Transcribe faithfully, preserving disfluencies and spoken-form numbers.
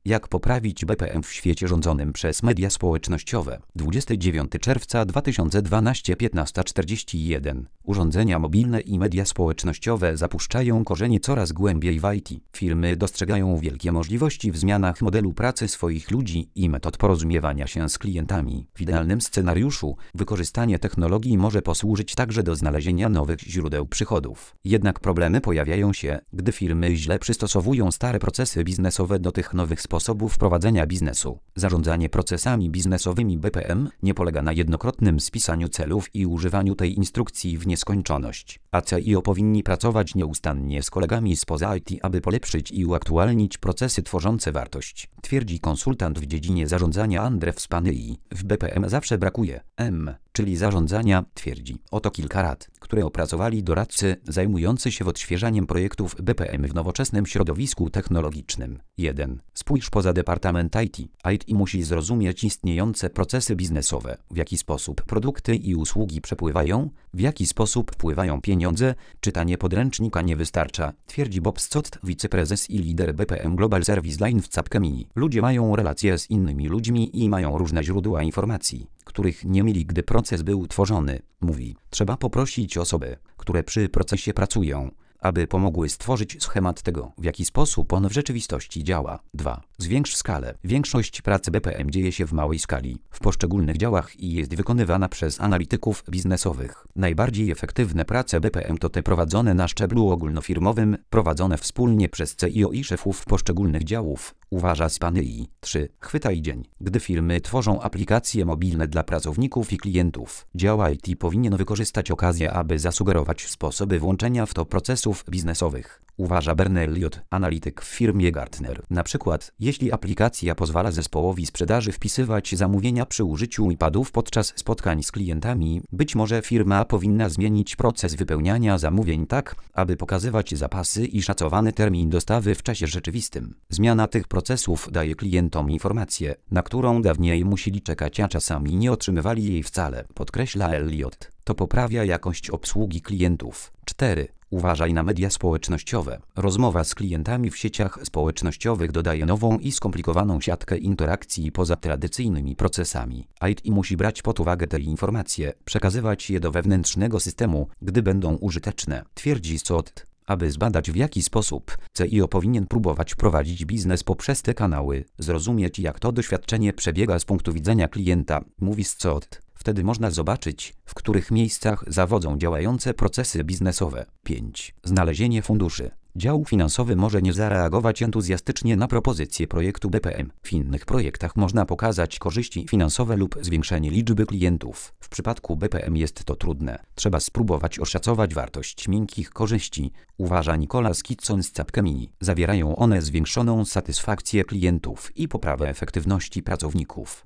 Jak poprawić B P M w świecie rządzonym przez media społecznościowe? dwudziestego dziewiątego czerwca dwa tysiące dwunastego, piętnasta czterdzieści jeden. Urządzenia mobilne i media społecznościowe zapuszczają korzenie coraz głębiej w I T. Firmy dostrzegają wielkie możliwości w zmianach modelu pracy swoich ludzi i metod porozumiewania się z klientami. W idealnym scenariuszu wykorzystanie technologii może posłużyć także do znalezienia nowych źródeł przychodów. Jednak problemy pojawiają się, gdy firmy źle przystosowują stare procesy biznesowe do tych nowych sposobów prowadzenia biznesu. Zarządzanie procesami biznesowymi B P M nie polega na jednokrotnym spisaniu celów i używaniu tej instrukcji w nieskończoność. A C I O powinni pracować nieustannie z kolegami spoza I T, aby polepszyć i uaktualnić procesy tworzące wartość, twierdzi konsultant w dziedzinie zarządzania Andrzej Wspaniły. W B P M zawsze brakuje M, czyli zarządzania, twierdzi. Oto kilka rad, które opracowali doradcy zajmujący się odświeżaniem projektów B P M w nowoczesnym środowisku technologicznym. jeden. Spójrz poza departament I T. I T musi zrozumieć istniejące procesy biznesowe, w jaki sposób produkty i usługi przepływają, w jaki sposób wpływają pieniądze. Czytanie podręcznika nie wystarcza, twierdzi Bob Scott, wiceprezes i lider B P M Global Service Line w Capgemini. Ludzie mają relacje z innymi ludźmi i mają różne źródła informacji, których nie mieli, gdy proces był tworzony. Mówi, trzeba poprosić osoby, które przy procesie pracują, aby pomogły stworzyć schemat tego, w jaki sposób on w rzeczywistości działa. dwa. Zwiększ skalę. Większość pracy B P M dzieje się w małej skali, w poszczególnych działach i jest wykonywana przez analityków biznesowych. Najbardziej efektywne prace B P M to te prowadzone na szczeblu ogólnofirmowym, prowadzone wspólnie przez C I O i szefów poszczególnych działów, uważa Wspaniły. trzy. Chwytaj dzień. Gdy firmy tworzą aplikacje mobilne dla pracowników i klientów, dział I T powinien wykorzystać okazję, aby zasugerować sposoby włączenia w to procesów biznesowych, uważa Bernie Elliott, analityk w firmie Gartner. Na przykład, jeśli aplikacja pozwala zespołowi sprzedaży wpisywać zamówienia przy użyciu iPadów podczas spotkań z klientami, być może firma powinna zmienić proces wypełniania zamówień tak, aby pokazywać zapasy i szacowany termin dostawy w czasie rzeczywistym. Zmiana tych procesów daje klientom informację, na którą dawniej musieli czekać, a czasami nie otrzymywali jej wcale, podkreśla Elliott. To poprawia jakość obsługi klientów. cztery. Uważaj na media społecznościowe. Rozmowa z klientami w sieciach społecznościowych dodaje nową i skomplikowaną siatkę interakcji poza tradycyjnymi procesami. I T musi brać pod uwagę te informacje, przekazywać je do wewnętrznego systemu, gdy będą użyteczne, twierdzi Scott. Aby zbadać, w jaki sposób C I O powinien próbować prowadzić biznes poprzez te kanały, zrozumieć, jak to doświadczenie przebiega z punktu widzenia klienta, mówi Scott. Wtedy można zobaczyć, w których miejscach zawodzą działające procesy biznesowe. pięć. Znalezienie funduszy. Dział finansowy może nie zareagować entuzjastycznie na propozycję projektu B P M. W innych projektach można pokazać korzyści finansowe lub zwiększenie liczby klientów. W przypadku B P M jest to trudne. Trzeba spróbować oszacować wartość miękkich korzyści, uważa Nicholas Kitson z Capgemini. Zawierają one zwiększoną satysfakcję klientów i poprawę efektywności pracowników.